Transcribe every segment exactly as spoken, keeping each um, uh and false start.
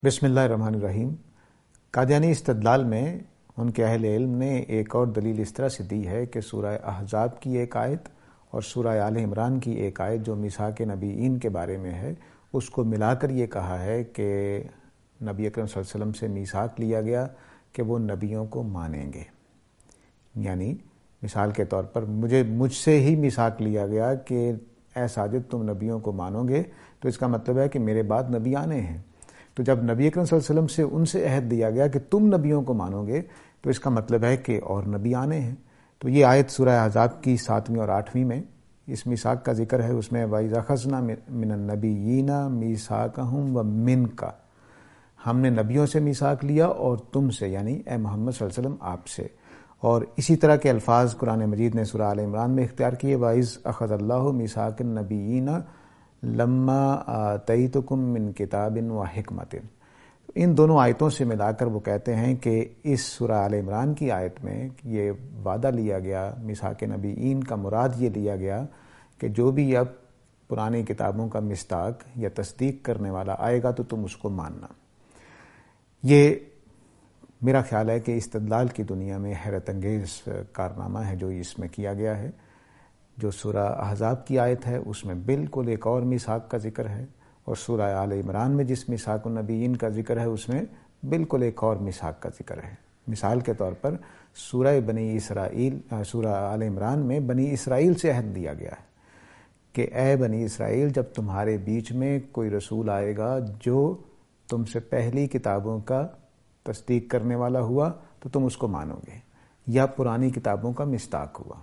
بسم اللہ الرحمن الرحیم۔ قادیانی استدلال میں ان کے اہل علم نے ایک اور دلیل اس طرح سے دی ہے کہ سورہ احزاب کی ایک آیت اور سورہ آل عمران کی ایک آیت جو میثاق نبیین کے بارے میں ہے، اس کو ملا کر یہ کہا ہے کہ نبی اکرم صلی اللہ علیہ وسلم سے میثاق لیا گیا کہ وہ نبیوں کو مانیں گے۔ یعنی مثال کے طور پر مجھے مجھ سے ہی میثاق لیا گیا کہ اے ساجد تم نبیوں کو مانو گے، تو اس کا مطلب ہے کہ میرے بعد نبی آنے ہیں۔ تو جب نبی اکرم صلی اللہ علیہ وسلم سے ان سے عہد دیا گیا کہ تم نبیوں کو مانو گے، تو اس کا مطلب ہے کہ اور نبی آنے ہیں۔ تو یہ آیت سورہ احزاب کی ساتویں اور آٹھویں میں اس میثاق کا ذکر ہے۔ اس میں وَإِذْ أَخَذْنَا مِنَ النَّبِيِّينَ مِيثَاقَهُمْ وَمِنْكَ، ہم نے نبیوں سے میثاق لیا اور تم سے، یعنی اے محمد صلی اللہ علیہ وسلم آپ سے۔ اور اسی طرح کے الفاظ قرآن مجید نے سورہ آل عمران میں اختیار کیے، وَإِذْ أَخَذَ اللَّهُ مِيثَاقَ النَّبِيِّينَ لَمَّا آتَيْتُكُم مِّن كِتَابٍ وَحِكْمَةٍ۔ ان دونوں آیتوں سے ملا کر وہ کہتے ہیں کہ اس سورہ آل عمران کی آیت میں یہ وعدہ لیا گیا، میثاق نبیین کا مراد یہ لیا گیا کہ جو بھی اب پرانی کتابوں کا مصداق یا تصدیق کرنے والا آئے گا تو تم اس کو ماننا۔ یہ میرا خیال ہے کہ استدلال کی دنیا میں حیرت انگیز کارنامہ ہے جو اس میں کیا گیا ہے۔ جو سورہ احزاب کی آیت ہے اس میں بالکل ایک اور میثاق کا ذکر ہے، اور سورہ آل عمران میں جس میثاق النبیین کا ذکر ہے اس میں بالکل ایک اور میثاق کا ذکر ہے۔ مثال کے طور پر سورہ بنی اسرائیل سورہ آل عمران میں بنی اسرائیل سے عہد دیا گیا ہے کہ اے بنی اسرائیل، جب تمہارے بیچ میں کوئی رسول آئے گا جو تم سے پہلی کتابوں کا تصدیق کرنے والا ہوا تو تم اس کو مانو گے، یا پرانی کتابوں کا مصداق ہوا۔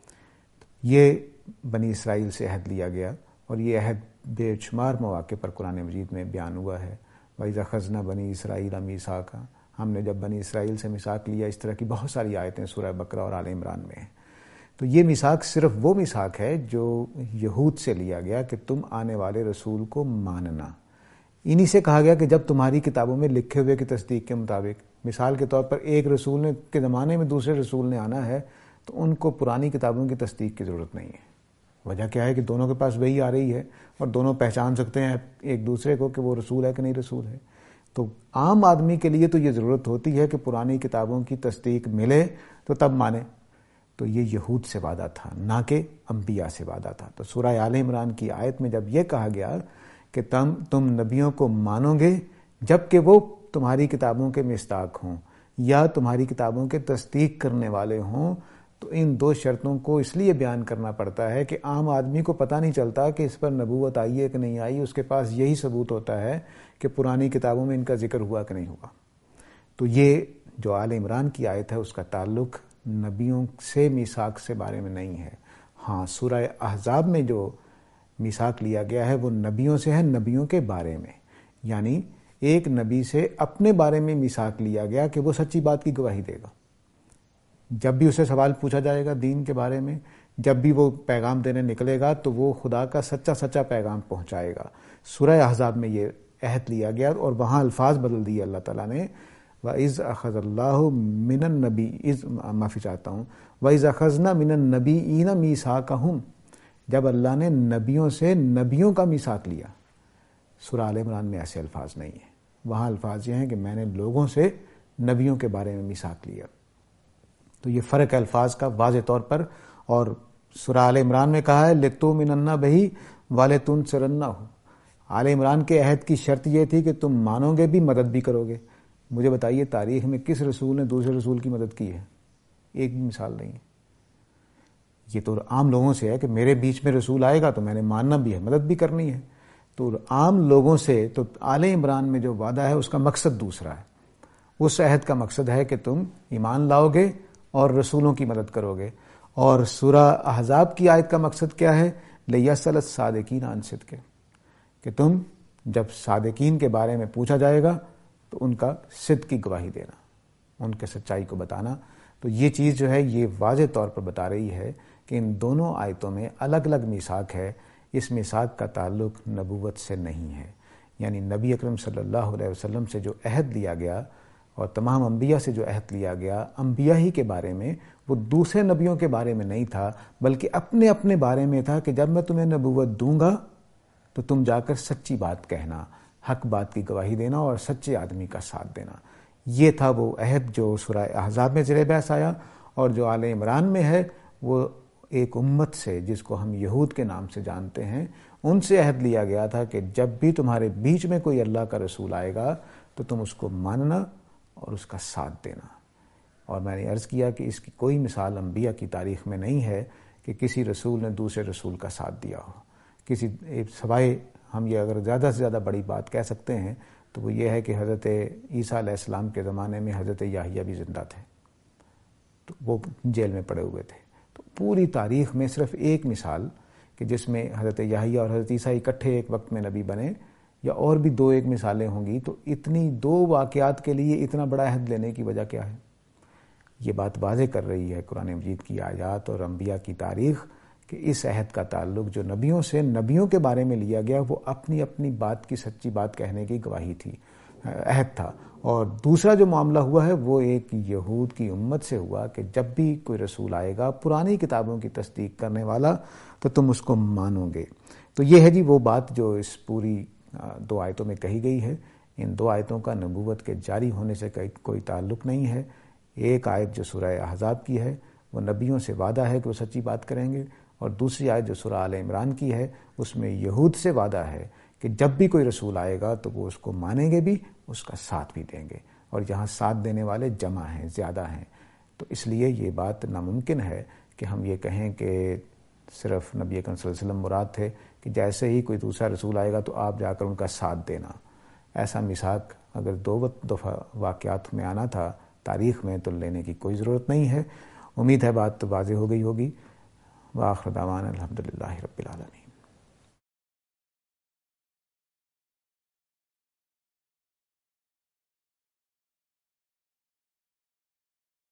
یہ بنی اسرائیل سے عہد لیا گیا، اور یہ عہد بے شمار مواقع پر قرآن مجید میں بیان ہوا ہے۔ وَإِذْ أَخَذْنَا بَنِي إِسْرَائِيلَ مِيثَاقًا، ہم نے جب بنی اسرائیل سے میثاق لیا۔ اس طرح کی بہت ساری آیتیں سورہ بقرہ اور آل عمران میں ہیں۔ تو یہ میثاق صرف وہ میثاق ہے جو یہود سے لیا گیا کہ تم آنے والے رسول کو ماننا۔ انہی سے کہا گیا کہ جب تمہاری کتابوں میں لکھے ہوئے کی تصدیق کے مطابق، مثال کے طور پر ایک رسول نے کے زمانے میں دوسرے رسول نے آنا ہے تو ان کو پرانی کتابوں کی تصدیق کی ضرورت نہیں ہے۔ وجہ کیا ہے کہ دونوں کے پاس وہی آ رہی ہے اور دونوں پہچان سکتے ہیں ایک دوسرے کو کہ وہ رسول ہے کہ نہیں رسول ہے۔ تو عام آدمی کے لیے تو یہ ضرورت ہوتی ہے کہ پرانی کتابوں کی تصدیق ملے تو تب مانے۔ تو یہ یہود سے وعدہ تھا، نہ کہ انبیاء سے وعدہ تھا۔ تو سورہ آل عمران کی آیت میں جب یہ کہا گیا کہ تم تم نبیوں کو مانو گے جب کہ وہ تمہاری کتابوں کے مصداق ہوں یا تمہاری کتابوں کے تصدیق کرنے والے ہوں، تو ان دو شرطوں کو اس لیے بیان کرنا پڑتا ہے کہ عام آدمی کو پتہ نہیں چلتا کہ اس پر نبوت آئی ہے کہ نہیں آئی۔ اس کے پاس یہی ثبوت ہوتا ہے کہ پرانی کتابوں میں ان کا ذکر ہوا کہ نہیں ہوا۔ تو یہ جو آل عمران کی آیت ہے اس کا تعلق نبیوں سے میثاق سے بارے میں نہیں ہے۔ ہاں، سورہ احزاب میں جو میثاق لیا گیا ہے وہ نبیوں سے ہے، نبیوں کے بارے میں، یعنی ایک نبی سے اپنے بارے میں میثاق لیا گیا کہ وہ سچی بات کی گواہی دے گا۔ جب بھی اسے سوال پوچھا جائے گا دین کے بارے میں، جب بھی وہ پیغام دینے نکلے گا تو وہ خدا کا سچا سچا پیغام پہنچائے گا۔ سورہ احزاب میں یہ عہد لیا گیا اور وہاں الفاظ بدل دیے اللہ تعالیٰ نے، وَإِذْ أَخَذَ اللَّهُ مِنَ النَّبِيِّينَ، معافی چاہتا ہوں، وَإِذْ أَخَذْنَا مِنَ النَّبِيِّينَ مِيثَاقَهُمْ، جب اللہ نے نبیوں سے نبیوں کا میثاق لیا۔ سورہ آل عمران میں ایسے الفاظ نہیں ہیں، وہاں الفاظ یہ ہیں کہ میں نے لوگوں سے نبیوں کے بارے میں میثاق لیا۔ تو یہ فرق ہے الفاظ کا واضح طور پر۔ اور سورہ آل عمران میں کہا ہے لِتُؤْمِنَنَّ بِهِ وَلَتُنْصِرَنَّهُ، آل عمران کے عہد کی شرط یہ تھی کہ تم مانو گے بھی، مدد بھی کرو گے۔ مجھے بتائیے تاریخ میں کس رسول نے دوسرے رسول کی مدد کی ہے؟ ایک بھی مثال نہیں ہے۔ یہ تو عام لوگوں سے ہے کہ میرے بیچ میں رسول آئے گا تو میں نے ماننا بھی ہے، مدد بھی کرنی ہے۔ تو عام لوگوں سے تو آل عمران میں جو وعدہ ہے اس کا مقصد دوسرا ہے۔ اس عہد کا مقصد ہے کہ تم ایمان لاؤ گے اور رسولوں کی مدد کرو گے۔ اور سورہ احزاب کی آیت کا مقصد کیا ہے؟ لِيَسْأَلَ الصَّادِقِينَ عَنْ صِدْقِهِ، کہ تم جب صادقین کے بارے میں پوچھا جائے گا تو ان کا صدق کی گواہی دینا، ان کے سچائی کو بتانا۔ تو یہ چیز جو ہے یہ واضح طور پر بتا رہی ہے کہ ان دونوں آیتوں میں الگ الگ میثاق ہے۔ اس میثاق کا تعلق نبوت سے نہیں ہے، یعنی نبی اکرم صلی اللہ علیہ وسلم سے جو عہد لیا گیا اور تمام انبیاء سے جو عہد لیا گیا، انبیاء ہی کے بارے میں، وہ دوسرے نبیوں کے بارے میں نہیں تھا، بلکہ اپنے اپنے بارے میں تھا کہ جب میں تمہیں نبوت دوں گا تو تم جا کر سچی بات کہنا، حق بات کی گواہی دینا اور سچے آدمی کا ساتھ دینا۔ یہ تھا وہ عہد جو سورہ احزاب میں زیر بحث آیا، اور جو آل عمران میں ہے وہ ایک امت سے جس کو ہم یہود کے نام سے جانتے ہیں، ان سے عہد لیا گیا تھا کہ جب بھی تمہارے بیچ میں کوئی اللہ کا رسول آئے گا تو تم اس کو ماننا اور اس کا ساتھ دینا۔ اور میں نے عرض کیا کہ اس کی کوئی مثال انبیاء کی تاریخ میں نہیں ہے کہ کسی رسول نے دوسرے رسول کا ساتھ دیا ہو۔ کسی سوائے ہم یہ اگر زیادہ سے زیادہ بڑی بات کہہ سکتے ہیں تو وہ یہ ہے کہ حضرت عیسیٰ علیہ السلام کے زمانے میں حضرت یحییٰ بھی زندہ تھے، تو وہ جیل میں پڑے ہوئے تھے۔ تو پوری تاریخ میں صرف ایک مثال کہ جس میں حضرت یحییٰ اور حضرت عیسیٰ اکٹھے ایک وقت میں نبی بنے، یا اور بھی دو ایک مثالیں ہوں گی، تو اتنی دو واقعات کے لیے اتنا بڑا عہد لینے کی وجہ کیا ہے؟ یہ بات واضح کر رہی ہے قرآن مجید کی آیات اور انبیاء کی تاریخ کہ اس عہد کا تعلق جو نبیوں سے نبیوں کے بارے میں لیا گیا وہ اپنی اپنی بات کی سچی بات کہنے کی گواہی تھی، عہد تھا۔ اور دوسرا جو معاملہ ہوا ہے وہ ایک یہود کی امت سے ہوا کہ جب بھی کوئی رسول آئے گا پرانی کتابوں کی تصدیق کرنے والا تو تم اس کو مانو گے۔ تو یہ ہے جی وہ بات جو اس پوری دو آیتوں میں کہی گئی ہے۔ ان دو آیتوں کا نبوت کے جاری ہونے سے کوئی تعلق نہیں ہے۔ ایک آیت جو سورہ احزاب کی ہے وہ نبیوں سے وعدہ ہے کہ وہ سچی بات کریں گے، اور دوسری آیت جو سورہ آل عمران کی ہے اس میں یہود سے وعدہ ہے کہ جب بھی کوئی رسول آئے گا تو وہ اس کو مانیں گے بھی، اس کا ساتھ بھی دیں گے، اور یہاں ساتھ دینے والے جمع ہیں، زیادہ ہیں۔ تو اس لیے یہ بات ناممکن ہے کہ ہم یہ کہیں کہ صرف نبی اکرم صلی اللہ علیہ وسلم مراد تھے کہ جیسے ہی کوئی دوسرا رسول آئے گا تو آپ جا کر ان کا ساتھ دینا۔ ایسا میثاق اگر دو دفعہ واقعات میں آنا تھا تاریخ میں تو لینے کی کوئی ضرورت نہیں ہے۔ امید ہے بات تو واضح ہو گئی ہوگی۔ وآخر دعوانا الحمدللہ رب العالمین۔